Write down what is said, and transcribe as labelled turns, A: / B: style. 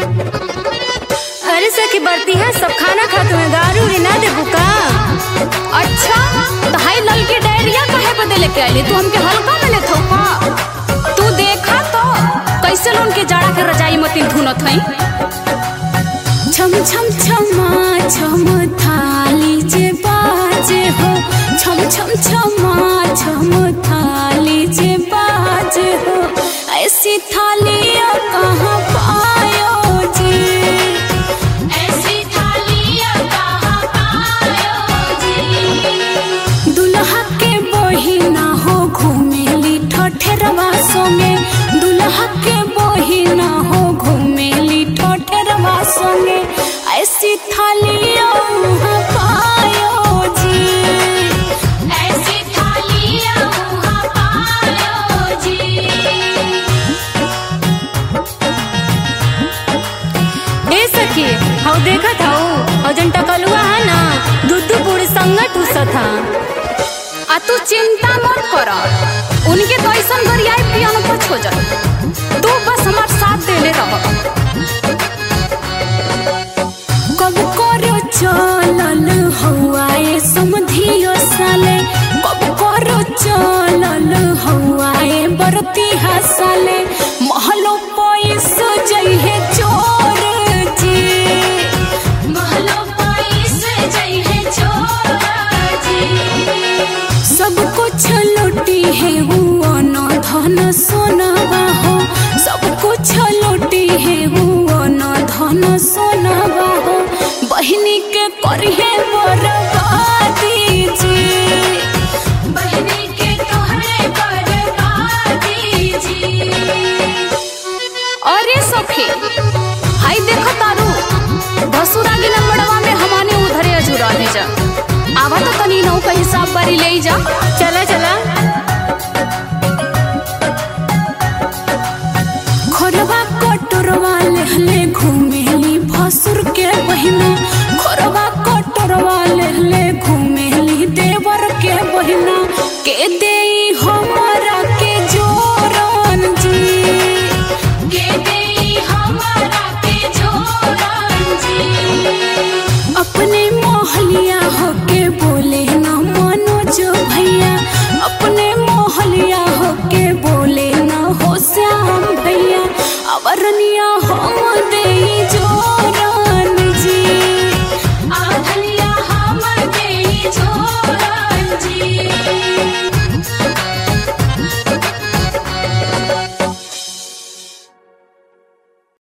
A: अरे सखी बरती है सब खाना खाते हुए दारू ना दे बुका।
B: अच्छा तो हाई लल के डायरिया काहे बदे लेके आइली तू हमके हल्का में लेथौ का। तू देखा तो कैसे लोन के जाड़ा के रजाई मतीन धुनत हई।
A: छम छम छमा छम थाली जे बाजे हो छम छम छमा छम थाली जे बाजे हो ऐसी थालियाँ कहाँ पायो जी।
B: ऐसी थालियाँ कहाँ पायो जी।
A: दुल्हा के बहिना हो घूमेली ठठेरवा संगे दुल्हा के बहिना हो घूमेली ठठेरवा संगे ऐसी थालियाँ वहाँ पायो जी।
B: ऐसी थालियाँ वहाँ पायो जी।
A: ए सखी हाउ देखत हाउ और जन टकलुआ है ना दूध पूरी संगत उसत था।
B: आ तू चिंता मत कर उनके तो ऐसा गरियाई पियानो पर हो जाए तू बस हमार साथ देले रह।
A: कब करो चलल हवाए समधियो साले कब करो चलल हवाए बरती हसाले महलो पैस जइहे चोर जी।
B: महलो पैस जइहे चोर जी।
A: सब कुछ लुटी है हुआ न धन सोनावा हो सब कुछ लुटी है हुआ न धन सोनावा हो बहिनी के करिहे बर्बादी जी।
B: बहिनी के तोहरे बर्बादी जी। अरे सखी हाय देखो तारू भसुरा के नंबरवा में हमाने उधरे अजुरा ले जा आवा तो तनी नौ का हिसाब बारी ले जा।
A: चला चला खोरवा कटोरवा लेहले घूमेली भसुर के बहिना खोरवा कटोरवा लेहले घूमेली देवर के बहिना के देई हमरा के जोरन जी।
B: के देई हमरा के जोरन जी।
A: अपने मोहलिया होके बोले ना मनोज भैया अपने मोहलिया होके बोले ना हो श्याम भैया अवरनिया